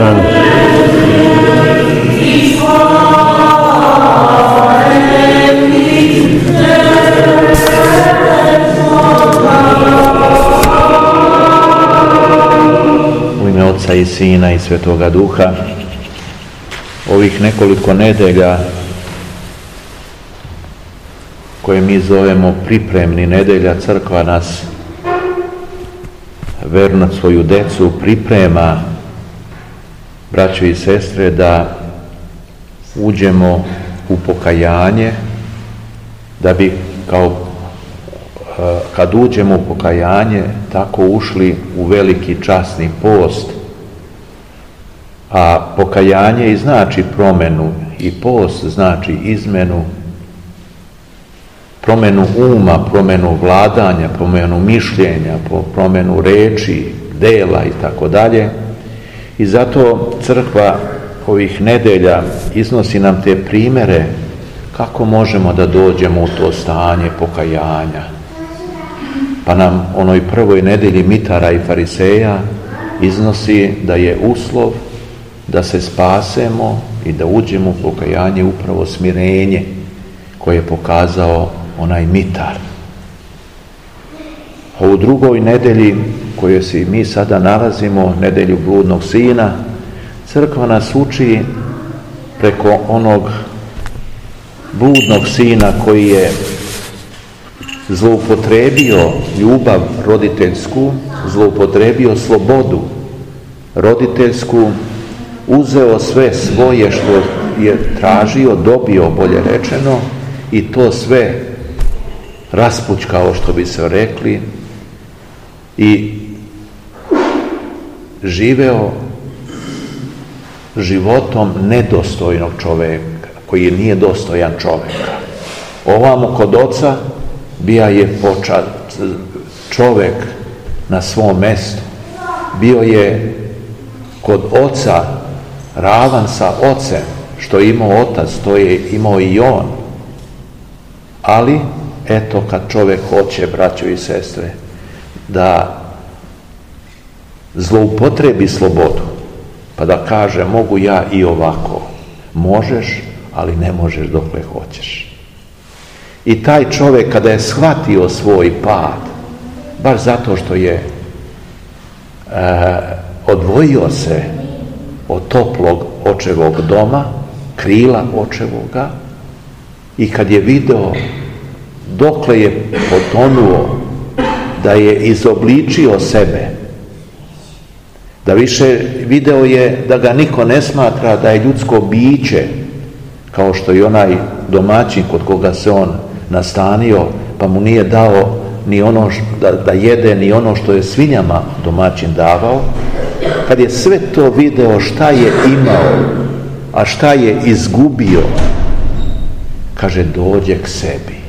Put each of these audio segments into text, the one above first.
stranu. U ime Oca i Sina i Svetoga Duha, ovih nekoliko nedelja koje mi zovemo pripremni nedelja, crkva nas verno svoju decu priprema, braćo i sestre, da uđemo u pokajanje, da bi kad uđemo u pokajanje tako ušli u veliki časni post. A pokajanje i znači promjenu, i post znači izmenu, promjenu uma, promjenu vladanja, promjenu mišljenja, promjenu reči, dela i tako dalje. I zato crkva ovih nedelja iznosi nam te primjere kako možemo da dođemo u to stanje pokajanja. Pa nam onoj prvoj nedelji mitara i fariseja iznosi da je uslov da se spasemo i da uđemo u pokajanje upravo smirenje koje je pokazao onaj mitar. A u drugoj nedelji kojoj se mi sada nalazimo, nedelju bludnog sina, crkva nas uči preko onog bludnog sina koji je zloupotrebio ljubav roditeljsku, zloupotrebio slobodu roditeljsku, uzeo sve svoje što je tražio, dobio, bolje rečeno, i to sve raspućkao, što bi se rekli, i živeo životom nedostojnog čoveka, koji nije dostojan čoveka. Ovamo kod oca bija je počat čovek na svom mestu. Bio je kod oca ravan sa ocem, što je imao otac, to je imao i on. Ali, eto, kad čovjek hoće, braćo i sestre, da zloupotrebi slobodu, pa da kaže, mogu ja i ovako, možeš, ali ne možeš dokle hoćeš. I taj čovjek, kada je shvatio svoj pad, baš zato što je odvojio se od toplog očevog doma, krila očevoga, i kad je video dokle je potonuo, da je izobličio sebe, da više video je da ga niko ne smatra da je ljudsko biće, kao što i onaj domaćin kod koga se on nastanio, pa mu nije dao ni ono da jede, ni ono što je svinjama domaćin davao. Kad je sve to video, šta je imao, a šta je izgubio, kaže, dođe k sebi.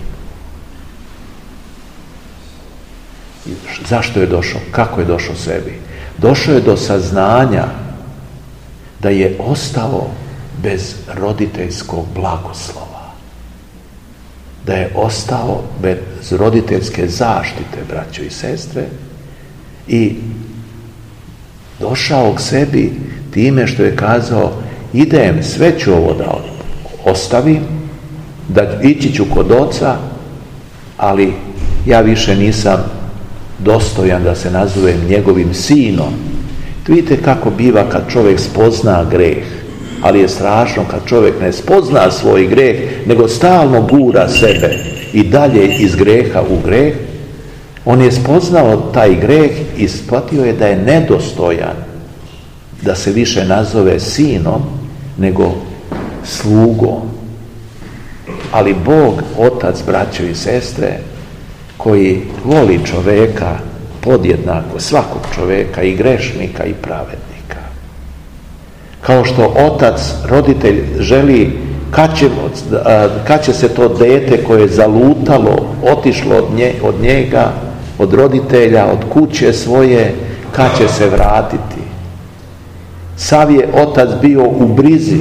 Zašto je došao? Kako je došao sebi? Došao je do saznanja da je ostao bez roditeljskog blagoslova, da je ostao bez roditeljske zaštite, braćo i sestre, i došao k sebi time što je kazao, idem, sve ću ovo da ostavim, da ići ću kod oca, ali ja više nisam dostojan da se nazovem njegovim sinom. Vidite kako biva kad čovjek spozna greh, ali je strašno kad čovjek ne spozna svoj greh, nego stalno gura sebe i dalje iz greha u greh. On je spoznao taj greh i shvatio je da je nedostojan da se više nazove sinom nego slugom. Ali Bog, Otac, braćo i sestre, koji voli čoveka podjednako, svakog čoveka, i grešnika i pravednika. Kao što otac, roditelj želi kad će se to dete koje je zalutalo, otišlo od njega, od roditelja, od kuće svoje, kad će se vratiti. Sav je otac bio u brizi,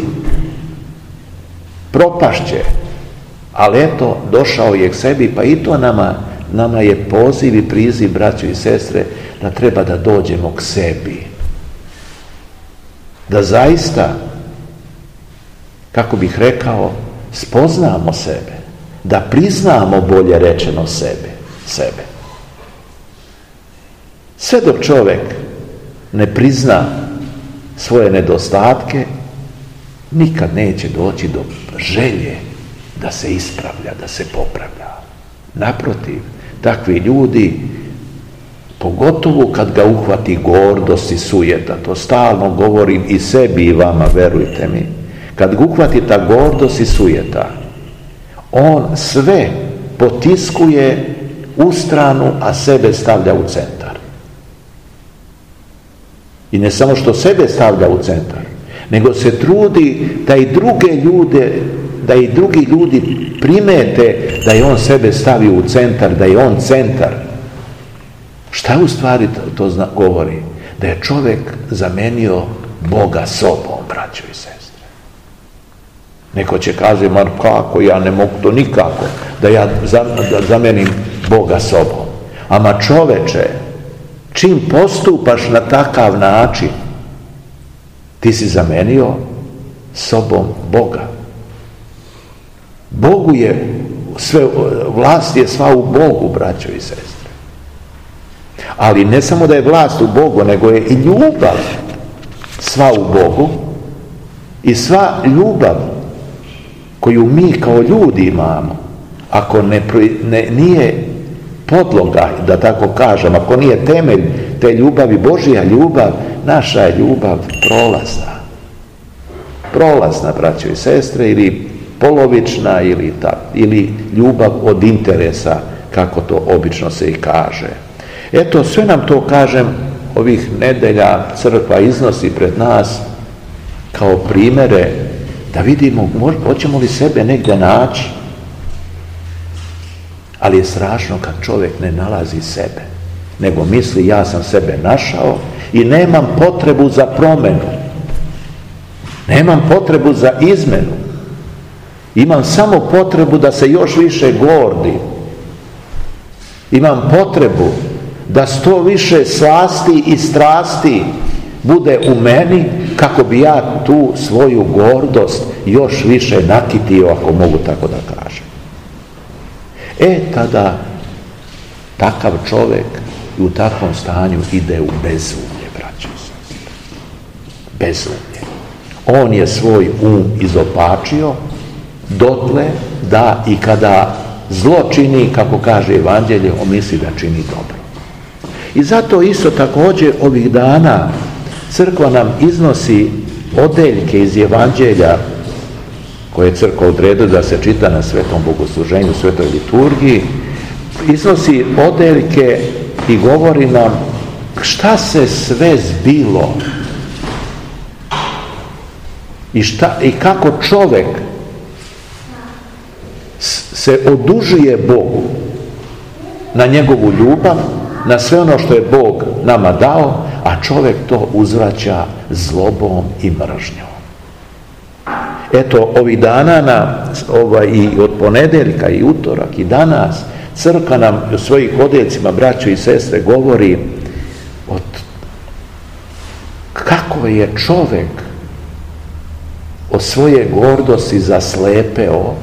propašće, ali eto, došao je k sebi, pa i to nama je poziv i priziv, braćo i sestre, da treba da dođemo k sebi. Da zaista, kako bih rekao, spoznamo sebe, da priznamo, bolje rečeno, sebe. Sve dok čovjek ne prizna svoje nedostatke, nikad neće doći do želje da se ispravlja, da se popravlja. Naprotiv, takvi ljudi, pogotovo kad ga uhvati gordost i sujeta, to stalno govorim i sebi i vama, verujte mi, kad ga uhvati ta gordost i sujeta, on sve potiskuje u stranu, a sebe stavlja u centar. I ne samo što sebe stavlja u centar, nego se trudi da i drugi ljudi primete da je on sebe stavio u centar, da je on centar. Šta u stvari to govori? Da je čovjek zamenio Boga sobom, braćo i sestre. Neko će kaže, ma kako, ja ne mogu to nikako, da ja zamenim Boga sobom. Ama čoveče, čim postupaš na takav način, ti si zamenio sobom Boga. Bogu je sve, vlast je sva u Bogu, braćo i sestre. Ali ne samo da je vlast u Bogu, nego je i ljubav sva u Bogu, i sva ljubav koju mi kao ljudi imamo, ako nije podloga, da tako kažem, ako nije temelj te ljubavi, Božja ljubav, naša je ljubav prolazna, braćo i sestre, ili polovična, ili ljubav od interesa, kako to obično se i kaže. Eto, sve nam to, kažem, ovih nedelja crkva iznosi pred nas kao primere da vidimo hoćemo li sebe negdje naći. Ali je strašno kad čovjek ne nalazi sebe, nego misli ja sam sebe našao i nemam potrebu za promjenu, nemam potrebu za izmenu, imam samo potrebu da se još više gordim, imam potrebu da što više slasti i strasti bude u meni, kako bi ja tu svoju gordost još više nakitio, ako mogu tako da kažem. Tada takav čovjek i u takvom stanju ide u bezumlje, braćo i sestre. Bezumlje. On je svoj izopačio dotle da i kada zlo čini, kako kaže Evanđelje, on misli da čini dobro. I zato isto također ovih dana crkva nam iznosi odeljke iz Evanđelja koje je crkva odredila da se čita na svetom bogosluženju, svetoj liturgiji, iznosi odeljke i govori nam šta se sve zbilo i kako čovjek se odužuje Bogu na njegovu ljubav, na sve ono što je Bog nama dao, a čovjek to uzvraća zlobom i mržnjom. Eto, ovih dana i od ponedjeljka i utorak i danas crkva nam u svojih odeljcima, braćo i sestre, govori kako je čovjek od svoje gordosti zaslepeo,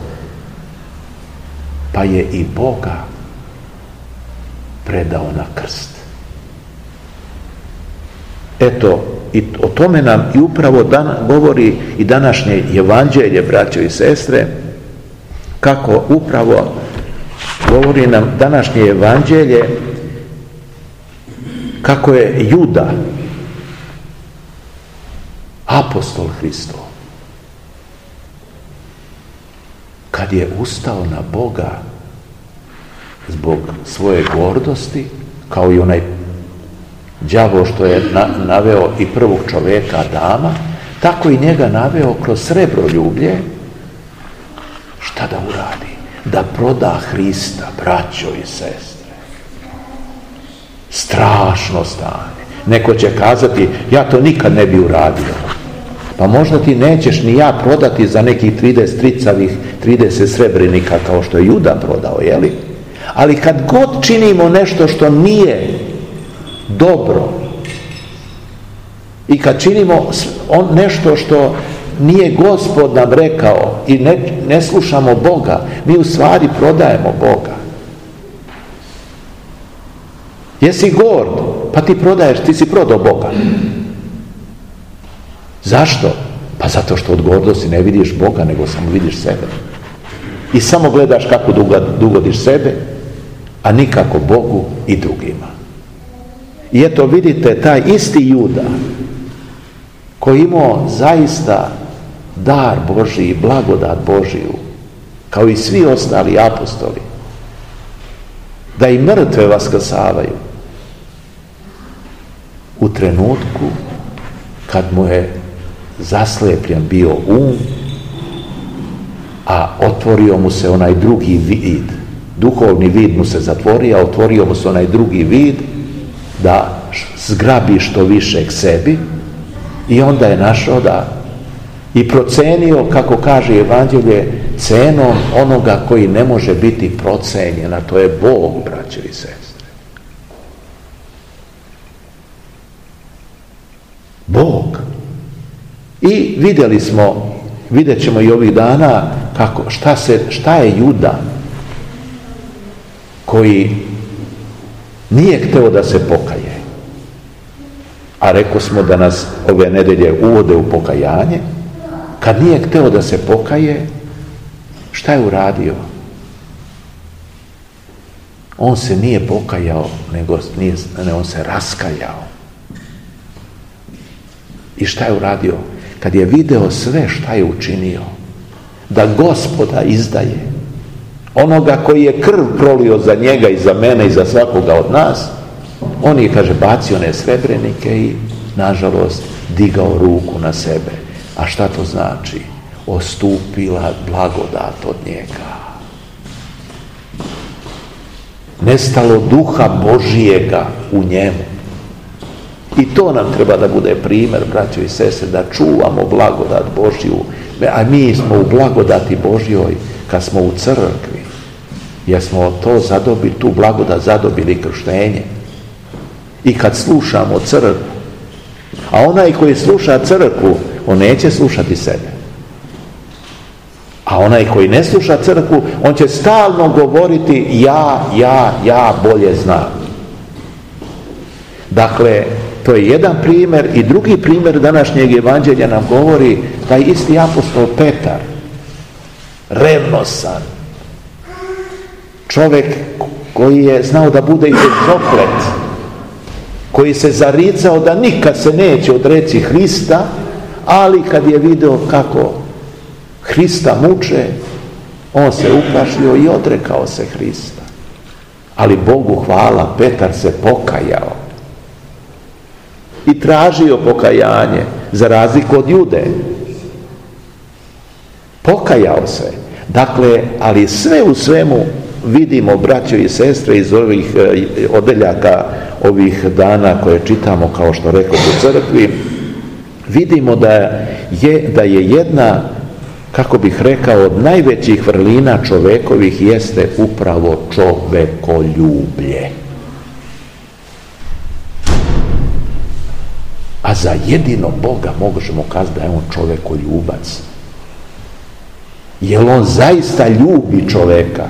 pa je i Boga predao na krst. Eto, i o tome nam i upravo govori i današnje Evanđelje, braćo i sestre, kako upravo govori nam današnje Evanđelje kako je Juda, apostol Hristov, kad je ustao na Boga zbog svoje gordosti, kao i onaj đavo što je naveo i prvog čovjeka Adama, tako i njega naveo kroz srebroljublje, šta da uradi? Da proda Hrista, braćo i sestre. Strašno stanje. Neko će kazati, ja to nikad ne bi uradio. Pa možda ti nećeš ni ja prodati za nekih 30 srebrenika kao što je Juda prodao, jeli? Ali kad god činimo nešto što nije dobro, I kad činimo nešto što nije Gospod nam rekao i ne slušamo Boga, mi u stvari prodajemo Boga. Jesi gord, pa ti prodaješ, ti si prodao Boga. Zašto? Pa zato što od gordosti ne vidiš Boga, nego samo vidiš sebe. I samo gledaš kako dogodiš sebe, a nikako Bogu i drugima. I eto vidite, taj isti Juda koji imao zaista dar Božiji, blagodat Božiju, kao i svi ostali apostoli, da i mrtve vaskrsavaju, u trenutku kad mu je zaslepljen bio a otvorio mu se onaj drugi vid, duhovni vid mu se zatvorio, a otvorio mu se onaj drugi vid da zgrabi što više k sebi, i onda je našao i procenio, kako kaže Evanđelje, cenom onoga koji ne može biti procenjen, a to je Bog, braćo i sestre. Bog. I vidjet ćemo i ovih dana šta je Juda koji nije hteo da se pokaje. A rekao smo da nas ove nedelje uvode u pokajanje. Kad nije hteo da se pokaje, šta je uradio? On se nije pokajao, nego on se raskajao. I šta je uradio? Kad je video sve šta je učinio, da Gospoda izdaje, onoga koji je krv prolio za njega i za mene i za svakoga od nas, on je, kaže, bacio one srebrenike i, nažalost, digao ruku na sebe. A šta to znači? Ostupila blagodat od njega. Nestalo duha Božijega u njemu. I to nam treba da bude primjer, braćo i sestre, da čuvamo blagodat Božju. A mi smo u blagodati Božjoj kad smo u crkvi. Jer smo tu blagodat zadobili krštenje. I kad slušamo crkvu. A onaj koji sluša crkvu, on neće slušati sebe. A onaj koji ne sluša crkvu, on će stalno govoriti ja bolje znam. Dakle, to je jedan primjer. I drugi primjer današnjeg evanđelja nam govori taj isti apostol Petar, revnosan čovjek koji je znao da bude izoplet, koji se zaricao da nikad se neće odreći Hrista, ali kad je video kako Hrista muče, on se uplašio i odrekao se Hrista. Ali Bogu hvala, Petar se pokajao i tražio pokajanje, za razliku od Jude. Pokajao se. Dakle, ali sve u svemu vidimo, braćo i sestre, iz ovih odeljaka, ovih dana koje čitamo, kao što rekao u crkvi, vidimo da je jedna, kako bih rekao, od najvećih vrlina čovekovih jeste upravo čovekoljublje. A za jedino Boga možemo kazati da je on čovekoljubac. Jer on zaista ljubi čoveka.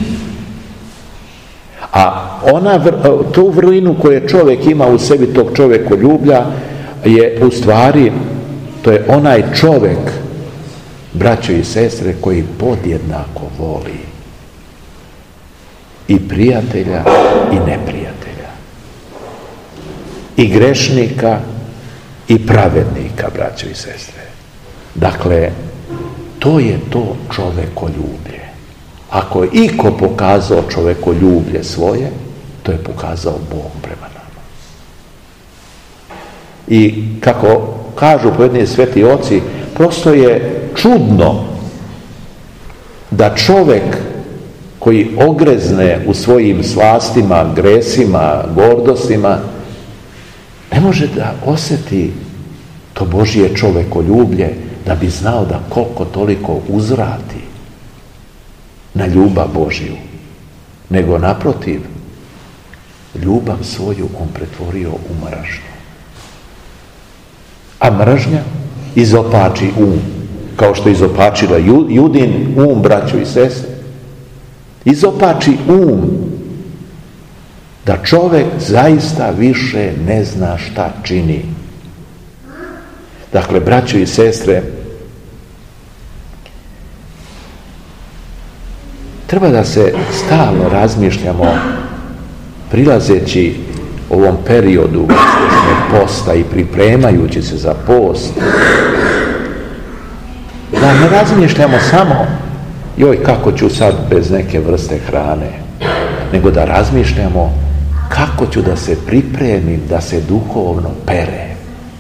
A tu vrlinu koju čovjek ima u sebi, tog čovekoljublja, je u stvari, to je onaj čovjek, braćo i sestre, koji podjednako voli i prijatelja i neprijatelja, i grešnika i pravednika, braćo i sestre. Dakle, to je to čovekoljublje. Ako je iko pokazao čovekoljublje svoje, to je pokazao Bog prema nama. I kako kažu pojedini sveti oci, prosto je čudno da čovjek koji ogrezne u svojim slastima, gresima, gordostima, ne može da osjeti to Božje čovekoljublje, da bi znao da koliko toliko uzvrati na ljubav Božju, nego naprotiv, ljubav svoju on pretvorio u mržnju. mržnja izopači um, kao što je izopačila Judin um, braćo i sestre. Izopači um da čovjek zaista više ne zna šta čini. Dakle, braćo i sestre, treba da se stalno razmišljamo, prilazeći ovom periodu uspješnog posta i pripremajući se za post, da ne razmišljamo samo joj kako ću sad bez neke vrste hrane, nego da razmišljamo kako ću da se pripremim da se duhovno pere.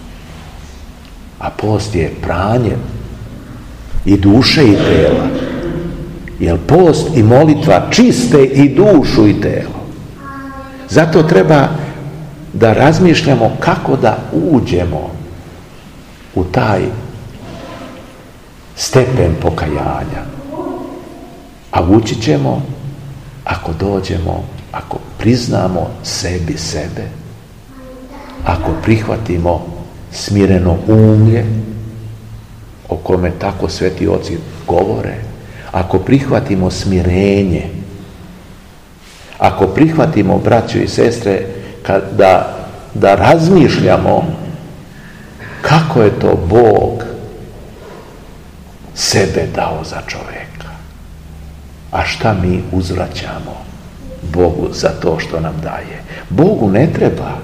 A post je pranje i duše i tela, jer post i molitva čiste i dušu i telo. Zato treba da razmišljamo kako da uđemo u taj stepen pokajanja. A ući ćemo ako dođemo, ako priznamo sebi sebe, ako prihvatimo smireno umlje, o kome tako sveti oci govore, ako prihvatimo smirenje, ako prihvatimo, braćo i sestre, da razmišljamo kako je to Bog sebe dao za čovjeka, a šta mi uzvraćamo Bogu za to što nam daje. Bogu ne treba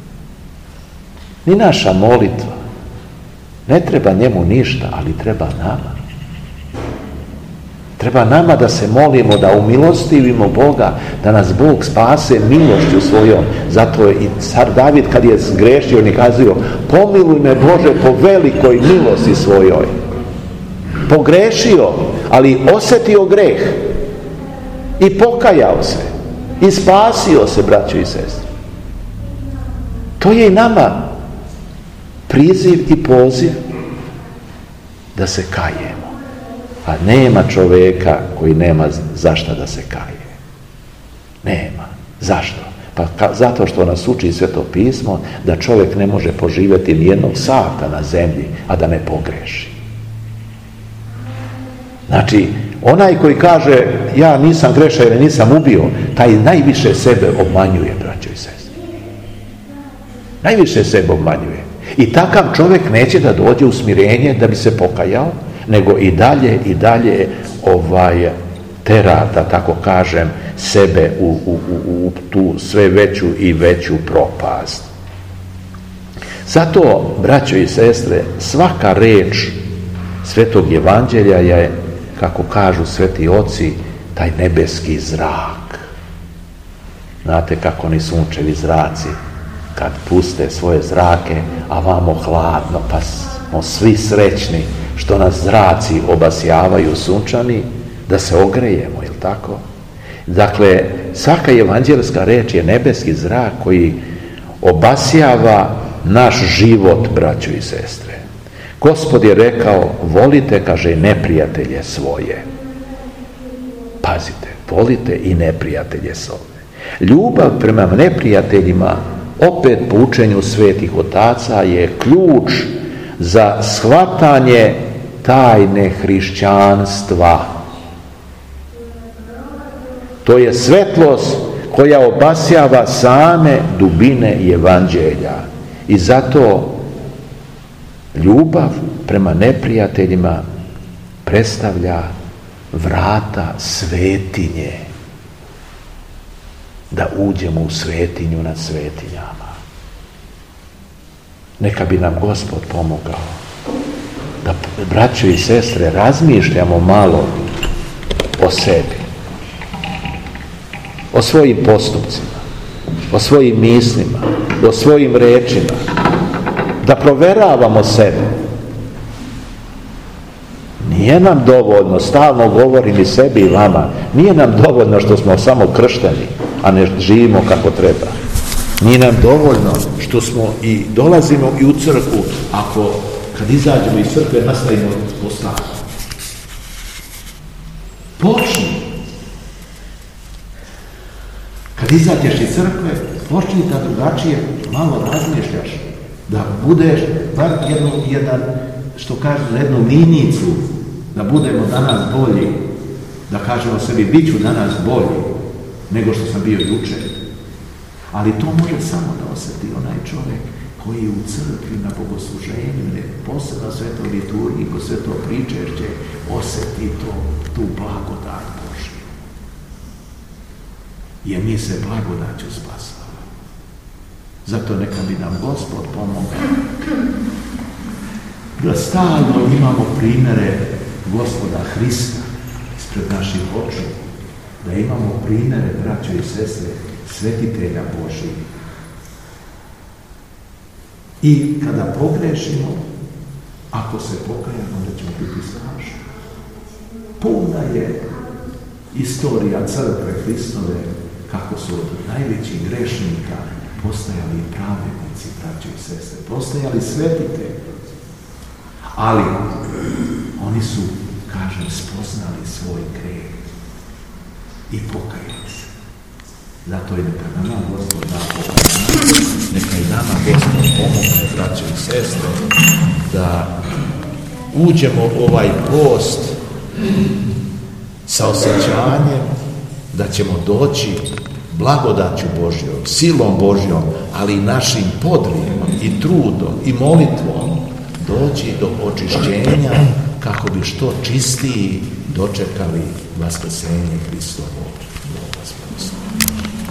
ni naša molitva, ne treba njemu ništa, ali treba nama. Treba nama da se molimo, da umilostivimo Boga, da nas Bog spase milošću svojom. Zato je i car David, kad je zgrešio, on je kazao: pomiluj me Bože po velikoj milosti svojoj. Pogrešio, ali osjetio greh i pokajao se i spasio se, braćo i sestre. To je i nama priziv i poziv da se kajemo. A nema čovjeka koji nema zašta da se kaje. Nema. Zašto? Pa zato što nas uči Sveto pismo da čovjek ne može poživjeti ni jednog sata na zemlji, a da ne pogreši. Znači, onaj koji kaže ja nisam grešao ili nisam ubio, taj najviše sebe obmanjuje, braćo i sestre. Najviše sebe obmanjuje. I takav čovjek neće da dođe u smirenje da bi se pokajao, nego i dalje tera, da tako kažem, sebe u tu sve veću i veću propast. Zato, braćo i sestre, svaka reč Svetog Evanđelja je, kako kažu sveti oci, taj nebeski zrak. Znate kako oni sunčevi zraci, kad puste svoje zrake, a vamo hladno, pa smo svi srećni što nas zraci obasjavaju sunčani, da se ogrejemo, jel tako? Dakle, svaka evanđelska reč je nebeski zrak koji obasjava naš život, braćo i sestre. Gospod je rekao: volite, kaže, neprijatelje svoje. Pazite, volite i neprijatelje svoje. Ljubav prema neprijateljima, opet po učenju svetih otaca, je ključ za shvatanje tajne hrišćanstva. To je svetlost koja obasjava same dubine evanđelja. I zato ljubav prema neprijateljima predstavlja vrata svetinje, da uđemo u svetinju nad svetinjama. Neka bi nam Gospod pomogao da, braćo i sestre, razmišljamo malo o sebi, o svojim postupcima, o svojim mislima, o svojim rečima, da proveravamo sebe. Nije nam dovoljno, stalno govorim i sebi i vama, nije nam dovoljno što smo samo kršteni, a ne živimo kako treba. Nije nam dovoljno što smo i dolazimo i u crkvu, ako kad izađemo iz crkve nastavimo po stavu. Počni. Kad izađeš iz crkve, počni da drugačije malo razmišljaš, da budeš bar jedan, što kažu, jednu linijicu, da budemo danas bolji, da kažemo sebi, bit ću danas bolji nego što sam bio jučer. Ali to može samo da osjeti onaj čovjek koji u crkvi na bogosluženju, posebno svetoj liturgiji, ko sveto pričešće, osjeti tu blagodat Božju. Jer mi se blagodaću spasamo. Zato neka bi nam Gospod pomogao da stalno imamo primjere Gospoda Hrista ispred naših očiju, da imamo primjere, braćo i sestre, svetitelja Božjih. I kada pogrešimo, ako se pokajamo, da ćemo biti strašni. Puna je istorija crkve Hristove kako su od najvećih grešnika postajali pravednici, braćo i sestre, postajali svetitelji. Ali oni su, kažem, spoznali svoj grijeh i pokajali se. Zato je neka nama Gospod da pokajamo, neka i nama Gospod pomogne, braćo i sestre, da uđemo u ovaj post sa osjećanjem da ćemo doći blagodaću Božjom, silom Božjom, ali i našim podrijemom i trudom i molitvom doći do očišćenja kako bi što čistiji dočekali vaskrsenje Hristovo.